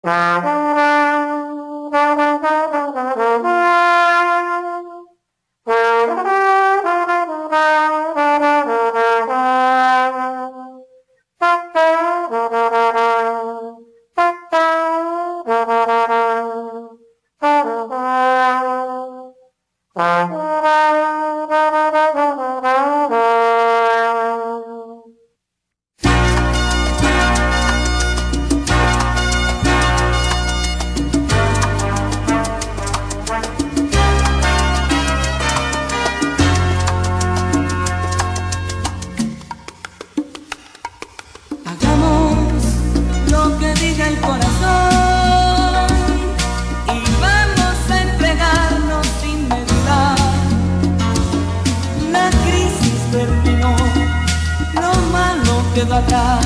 Quedó atrás,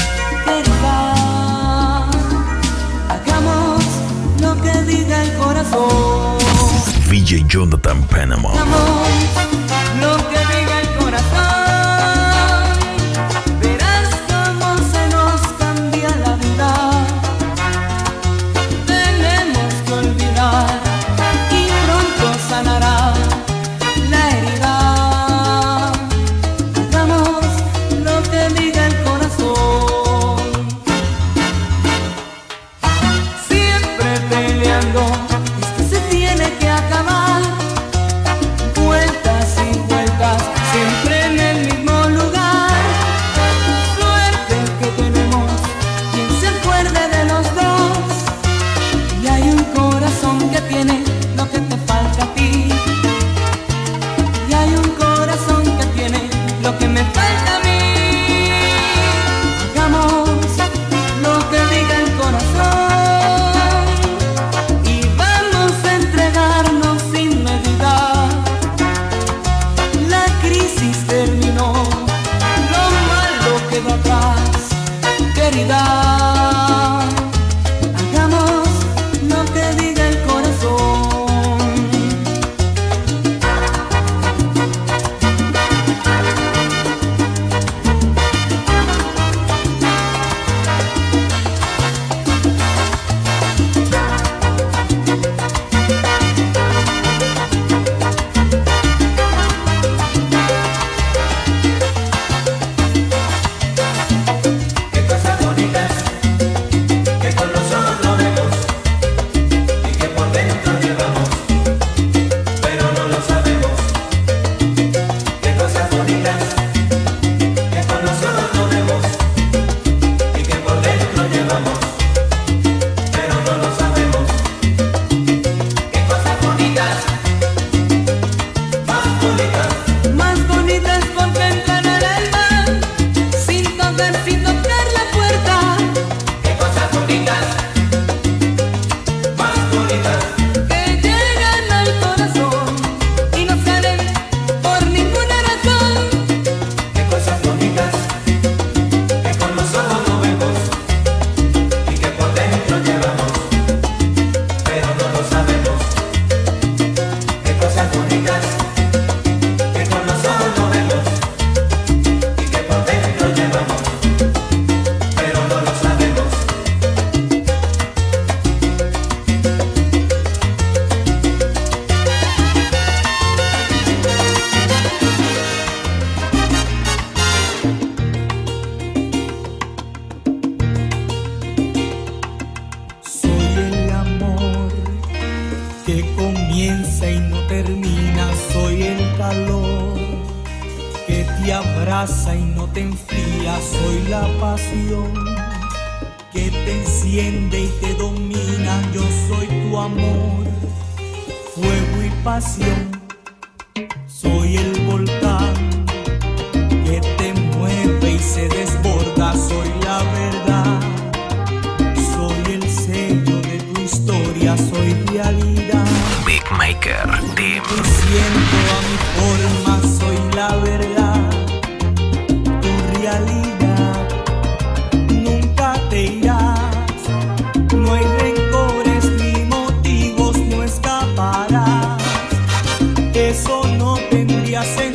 querida. Hagamos lo que diga el corazón. VJ Jonathan Panama. Hagamos lo que diga el corazón. Verás cómo se nos cambia la vida. Tenemos que olvidar y pronto sanará la herida. Esto se tiene que acabar. Vueltas y vueltas, siempre en el mismo lugar. Suerte que tenemos quien se acuerde de los dos. Y hay un corazón que tiene lo que te falta a ti. Y hay un corazón que tiene lo que me falta a mí. Hagamos lo que diga el corazón. Hagamos lo que diga el corazón. Comienza y no termina, soy el calor que te abraza y no te enfría, soy la pasión que te enciende y te domina, yo soy tu amor, fuego y pasión, soy el volcán que te mueve y se desborda, soy la verdad, soy el sello de tu historia, soy realidad. Big Maker Team. Te siento a mi forma, soy la verdad, tu realidad, nunca te irás, no hay rencores ni motivos, no escaparás, eso no tendría sentido.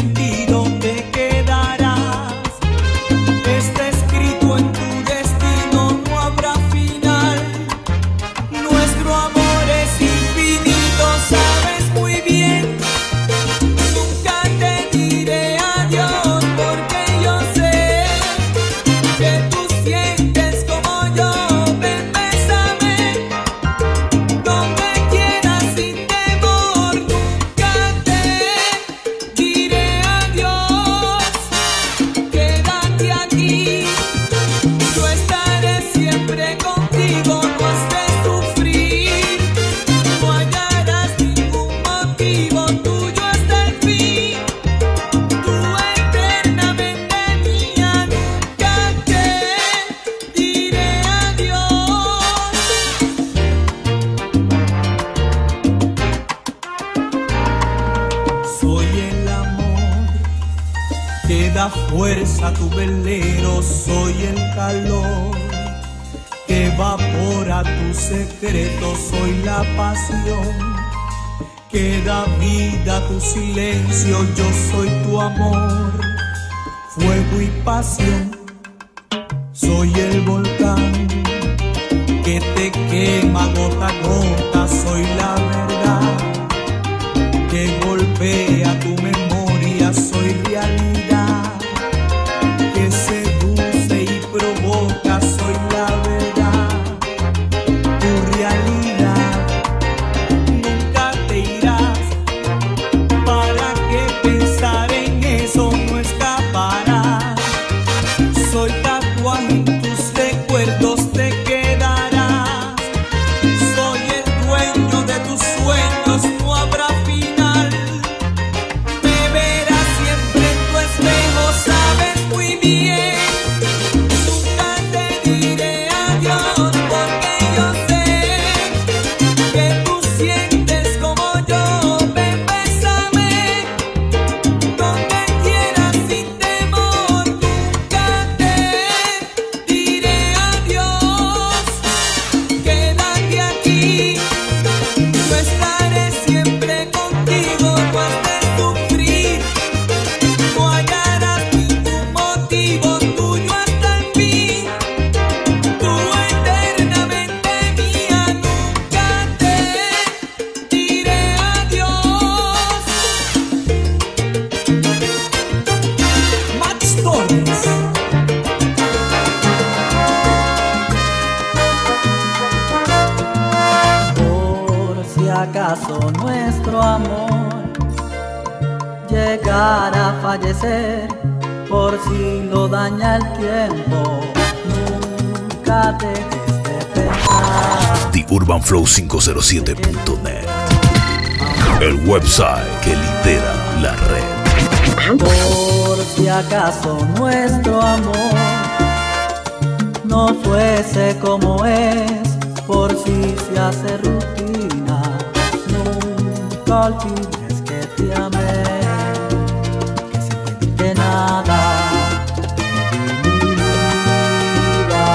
la fuerza, tu velero, soy el calor que evapora tu secreto, soy la pasión que da vida a tu silencio, yo soy tu amor, fuego y pasión, soy el volcán que te quema gota a gota, soy la verdad que golpea tu memoria, soy realidad que seduce y provoca, soy la verdad, tu realidad, nunca te irás, ¿para qué pensar en eso? No escaparás, soy tatuaje en tus recuerdos, te quedarás, soy el dueño de tus sueños, no habrá final, me verás siempre en tu espejo, sabes muy bien, nunca te diré adiós, porque yo sé que tú sientes como yo, ven, bésame, donde quieras sin temor, nunca te diré adiós, quédate aquí, yo estaré siempre contigo, no has de sufrir, no hallarás ningún motivo, tuyo hasta el fin, tú eternamente mía, nunca te diré adiós. Max Torres. Por si acaso nuestro amor llegara a fallecer, por si lo daña el tiempo, nunca dejes de pensar. TheUrbanFlow507.net, el website que lidera la red. Por si acaso nuestro amor no fuese como es, por si se hace rutina, nunca olvides que te amé, que sin pedirte nada te di mi vida.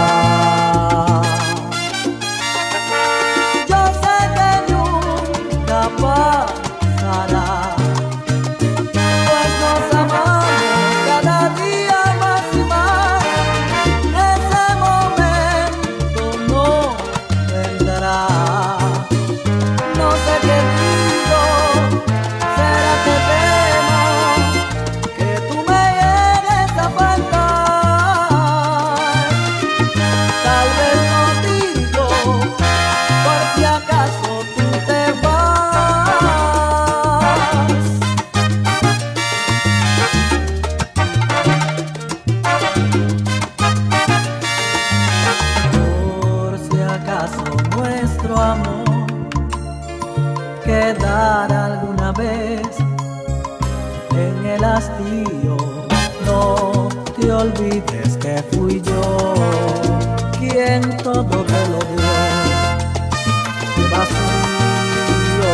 Yo sé que nunca pasará, pues nos amamos cada día más y más, ese momento no vendrá. No sé qué digo, será que temo que tú me llegues a faltar. Tal vez no digo, por si acaso tú te vas. Por si acaso nuestro amor quedara alguna vez en el hastío, no te olvides que fui yo quien todo te lo dio, vacío.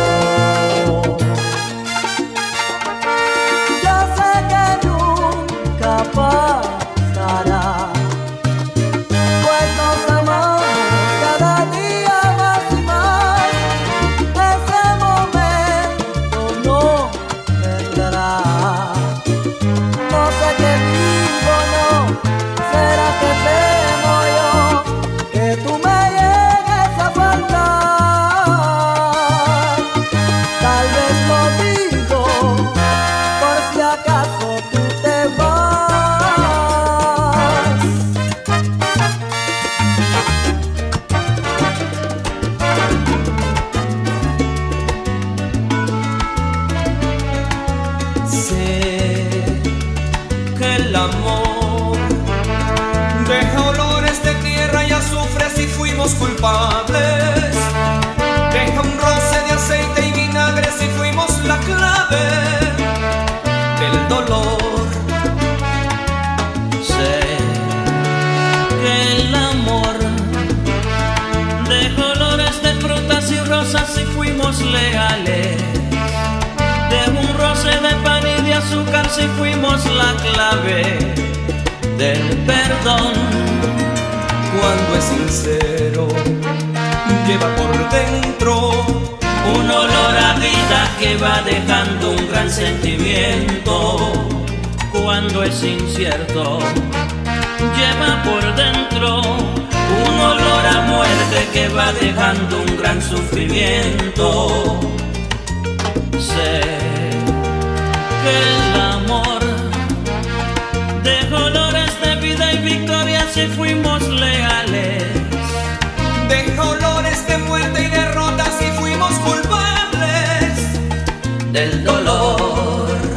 Yo sé que nunca pasará, pues nos amamos cada día más y más, ese momento no vendrá. No sé qué digo, no, será que temo yo que tú me llegues a faltar. Tal vez lo digo, por si acaso tú te vas. Sé que el amor deja olores de tierra y azufre si fuimos culpables, deja un roce de aceite y vinagre si fuimos la clave del dolor. Sé que el amor deja olores de frutas y rosas si fuimos leales, deja un roce de pan y de azúcar si fuimos la clave del perdón. Cuando es sincero, lleva por dentro un olor a vida que va dejando un gran sentimiento. Cuando es incierto, lleva por dentro un olor a muerte que va dejando un gran sufrimiento. Sé que el amor deja olores de vida y victoria si fuimos leales. deja olores de muerte y derrota si fuimos culpables del dolor.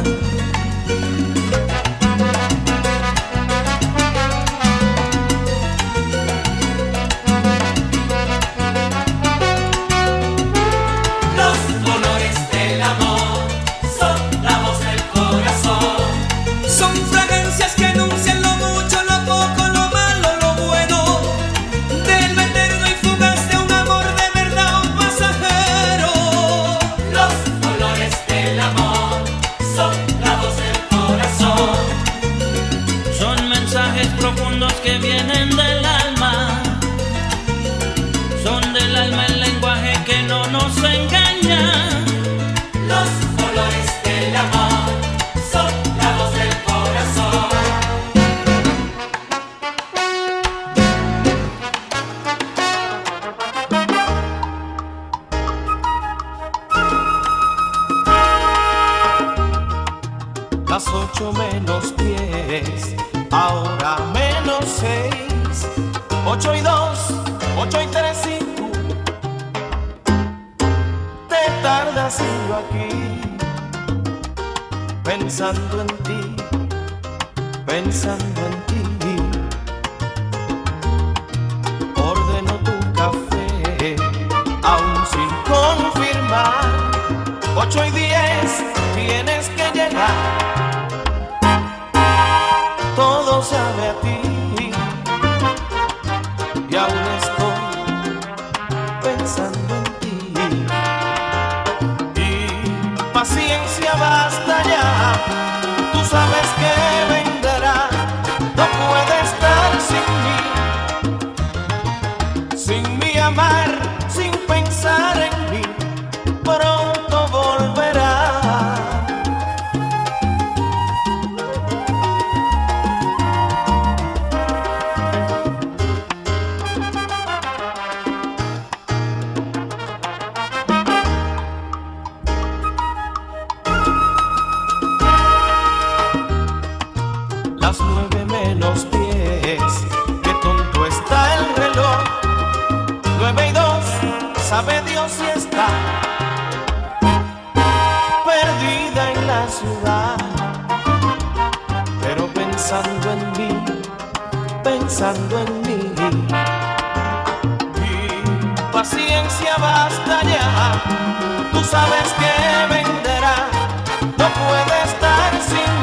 Que vienen del alma, son del alma el lenguaje que no nos engaña. Los colores del amor son la voz del corazón. Las 8 menos 10, ahora menos 6, 8 y 2, 8 y 3 y tú te tardas y yo aquí pensando en ti, pensando en ti. Ordeno tu café, aún sin confirmar. 8 y 10, tienes que llegar. Todo sabe a ti y aún estoy pensando en ti. Y paciencia basta ya, tú sabes que vendrá. No puede estar sin mí amar, sin pensar en mí. Pronto volverá. Las 9 menos 10, qué tonto está el reloj. 9 y 2, sabe Dios si está perdida en la ciudad, pero pensando en mí, pensando en mí. Y paciencia basta ya, tú sabes que vendrá. No puede estar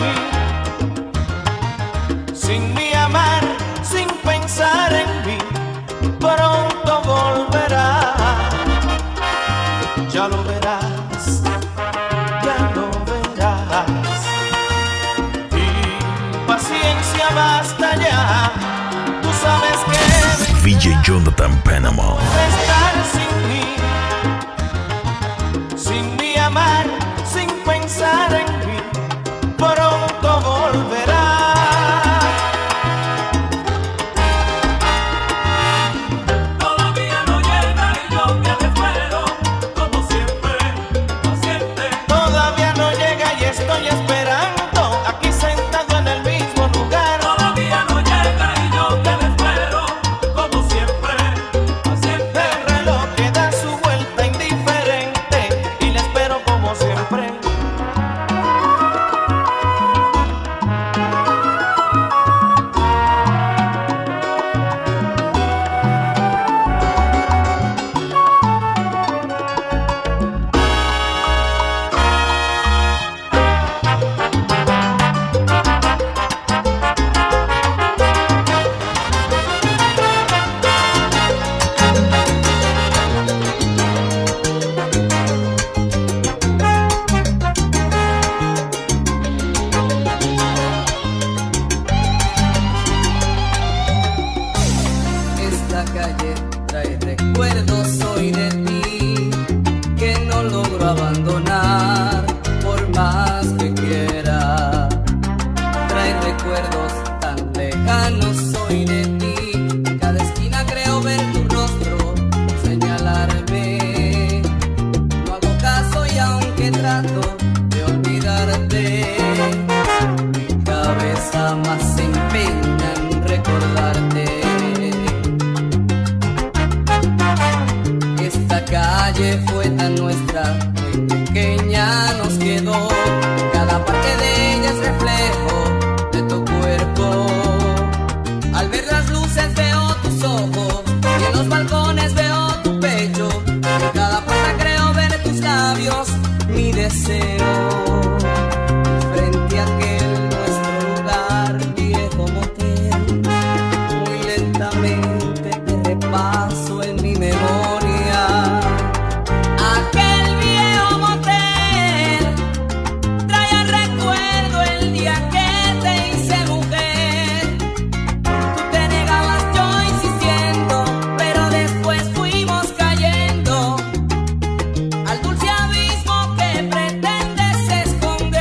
sin mí amar, sin pensar en mí. Pronto volverá, ya lo verás, ya lo verás. Y paciencia basta ya, tú sabes que VJ Jonathan Panama. estar sin mí amar, sin pensar en mí. Pronto volverá. Estoy esperando, aquí sentado en el mismo lugar. Todavía no llega y yo te espero, como siempre, paciente. El reloj que calle fue tan nuestra, muy pequeña nos quedó. Cada parte de ella es reflejo de tu cuerpo. Al ver las luces veo tus ojos y en los balcones veo tu pecho. En cada puerta creo ver tus labios, mi deseo. Frente a aquel nuestro lugar, viejo motel, muy lentamente te repaso en mi memoria. Aquel viejo motel trae al recuerdo el día que te hice mujer. Tú te negabas, yo insistiendo, pero después fuimos cayendo al dulce abismo que pretendes esconder.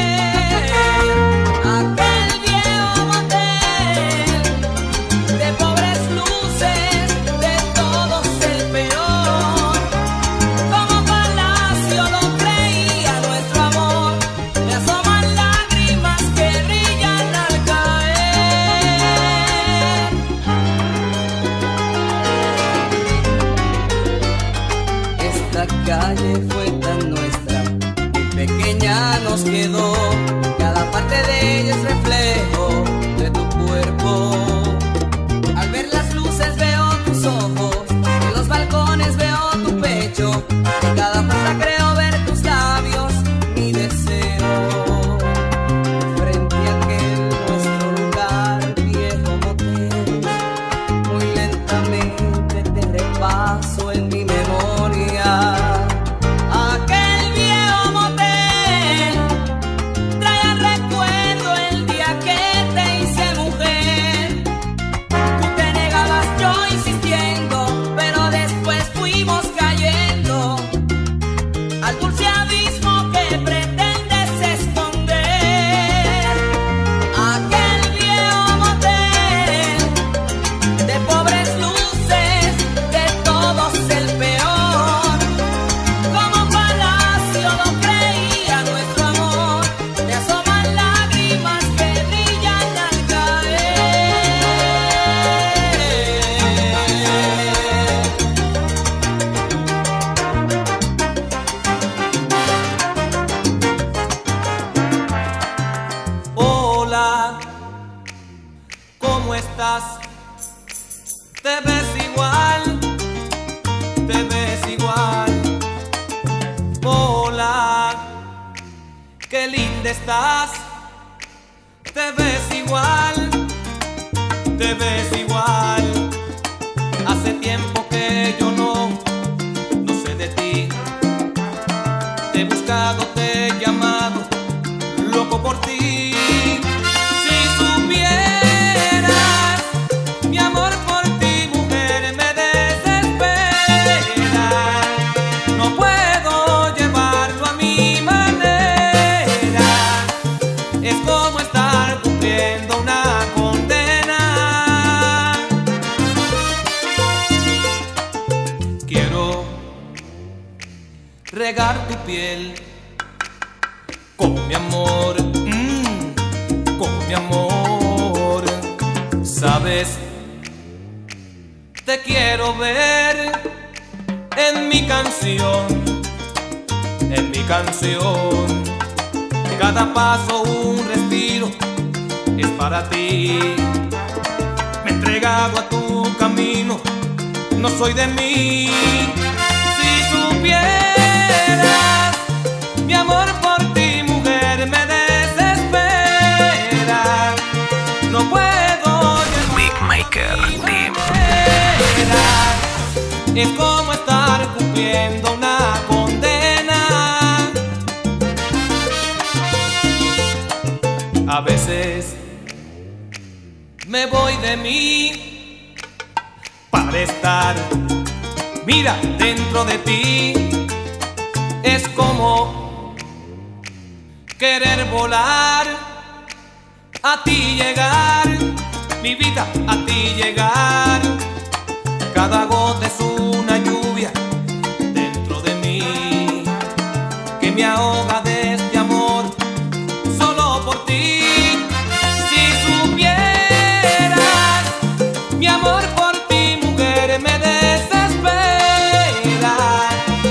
Aquel viejo motel de pobres luces, de todos el peor. Como palacio lo creía nuestro amor, me asoman lágrimas que brillan al caer. Esta calle fue tan nuestra, muy pequeña nos quedó. Cada parte de ella es reflejo de tu cuerpo. Al ver las luces veo tus ojos, en los balcones veo tu pecho. En cada puerta creo ver tus labios, mi deseo. Frente a aquel nuestro lugar, viejo motel, muy lentamente te repaso en mi memoria. Aquel viejo motel trae al recuerdo el día que te hice mujer. Tú te negabas, yo insistiendo, pero después fuimos cayendo al dulce abismo que pretendes esconder. Aquel viejo motel de pobres luces, de todos el peor. Como palacio lo creía nuestro amor, te asoman lágrimas que brillan al caer. Hola, ¿cómo estás? Te ves igual, te ves igual. Hola, qué linda estás. Te ves igual, te ves igual. Hace tiempo que yo no sé de ti. Te he buscado, te he llamado, loco por ti. Si supieras, mi amor por ti, mujer, me desespera. No puedo llevarlo a mi manera. Es como estar cumpliendo una condena. Quiero regar tu piel con mi amor, con mi amor. Sabes, te quiero ver en mi canción, en mi canción. Cada paso un respiro es para ti. Me he entregado a tu camino, no soy de mí. Si supieras, mi amor por ti, mujer, me desespera. No puedo Big Maker Team. Es como estar cumpliendo una condena. A veces me voy de mí para estar, mira, dentro de ti. Es como querer volar, a ti llegar, mi vida, a ti llegar. Cada gota es una lluvia dentro de mí que me ahoga de este amor solo por ti. Si supieras, mi amor por ti, mujer, me desespera.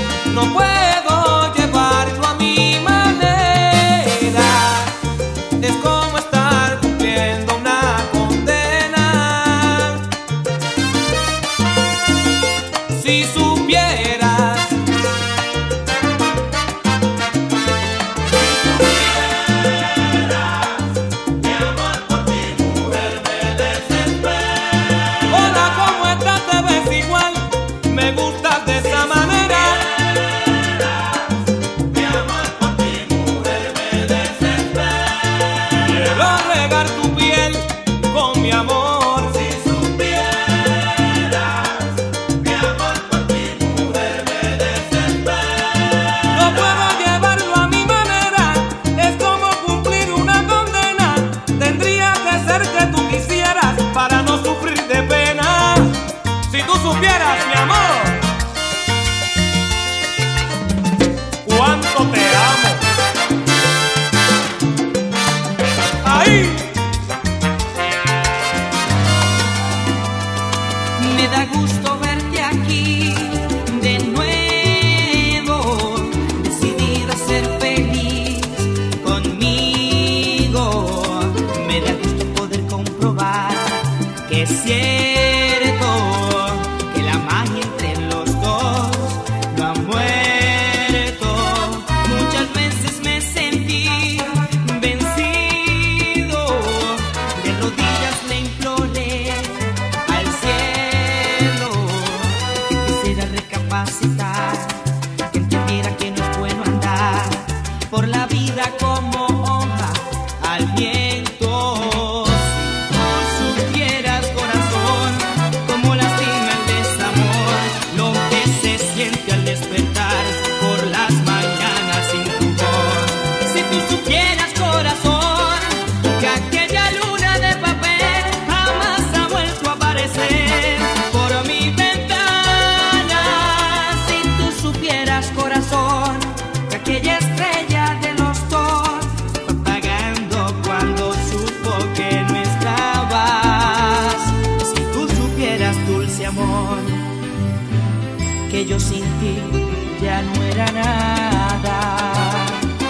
recapacitar, que entendiera que no es bueno andar por la vida como hoja al viento. Si tú supieras, corazón, cómo lastima el desamor, lo que se siente al despertar por las mañanas sin tu voz. Si tú supieras, corazón, que aquella luna de papel jamás ha vuelto a aparecer por mi ventana. Si tú supieras, corazón, que aquella estrella de los dos fue apagando cuando supo que no estabas. Si tú supieras, dulce amor, que yo sin ti ya no era nada.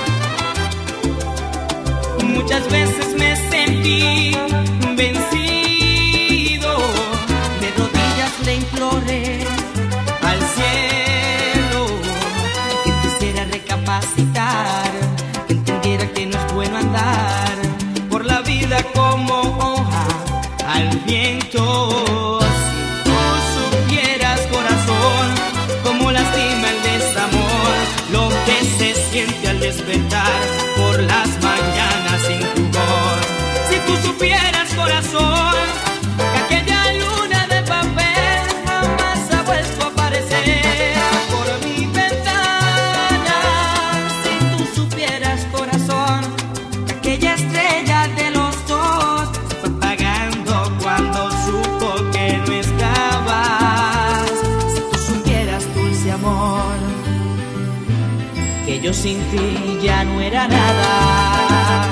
Muchas veces me sentí vencido, de rodillas le imploré al cielo que te hiciera recapacitar, que entendiera que no es bueno andar por la vida como hoja al viento. Si tú supieras, corazón, cómo lastima el desamor, lo que se siente al despertar por las mañanas sin tu voz. Si tú supieras, corazón, que aquella luna de papel jamás ha vuelto a aparecer por mi ventana. Si tú supieras, corazón, que aquella estrella de los dos se fue apagando cuando supo que no estabas. Si tú supieras, dulce amor, que yo sin ti ya no era nada.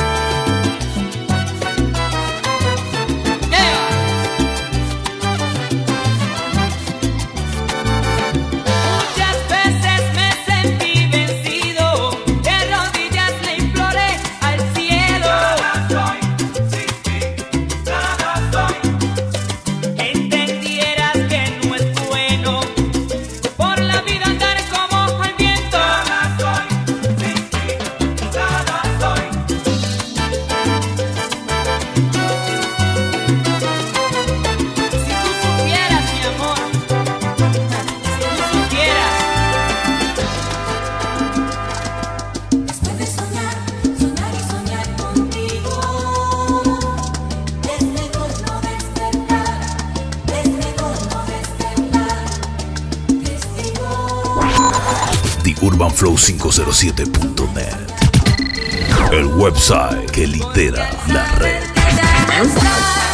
Muchas veces me sentí vencido, de rodillas le imploré al cielo. Nada soy, sin ti, nada soy. Que entendieras que no es bueno por la vida andar como al viento. Nada soy, sin ti, nada soy. Si tú supieras, mi amor, si tú supieras. Después de soñar, soñar y soñar contigo, es mejor no despertar, es mejor no despertar, testigo. TheUrbanFlow507.net, el website que lidera la red. Perdida,